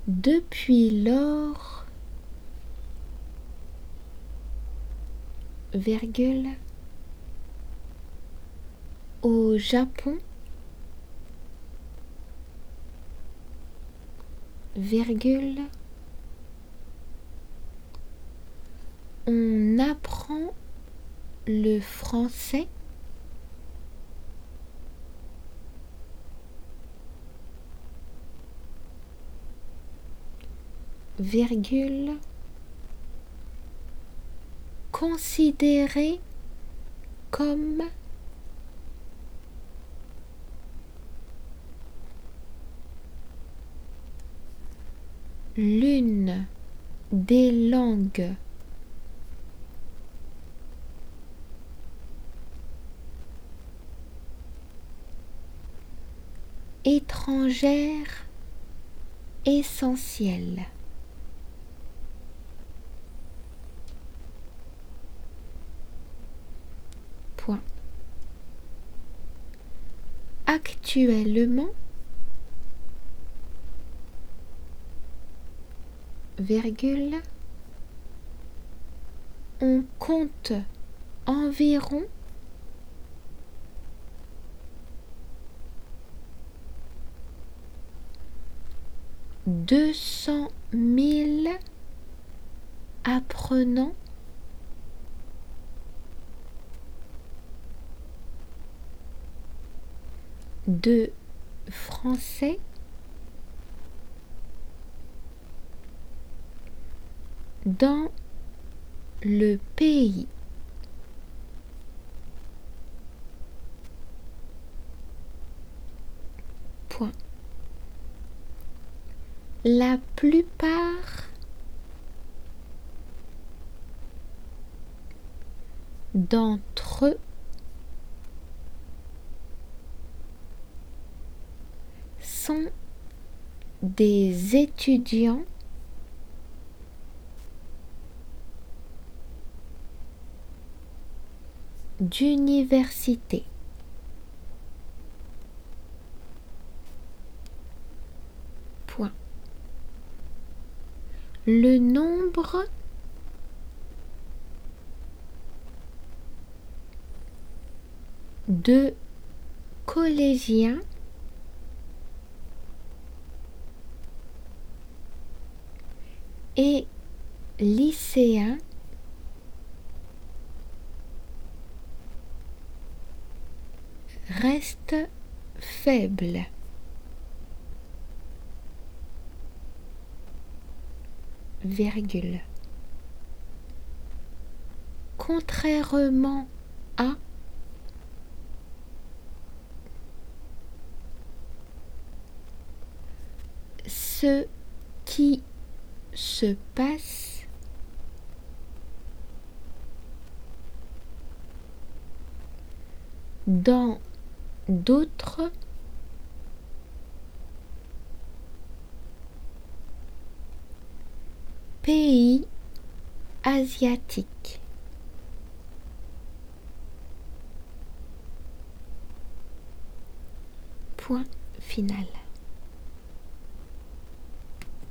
Depuis lors, virgule, au Japon, virgule, on apprend le français, virgule, considéré comme l'une des langues étrangères essentielles. Point. Actuellement, virgule, on compte environ 200 000 apprenants de français dans le pays. Point. La plupart d'entre eux sont des étudiants d'université. Point. Le nombre de collégiens et lycéens reste faible. Virgule. Contrairement à ce qui se passe dans d'autres pays asiatiques. Point final.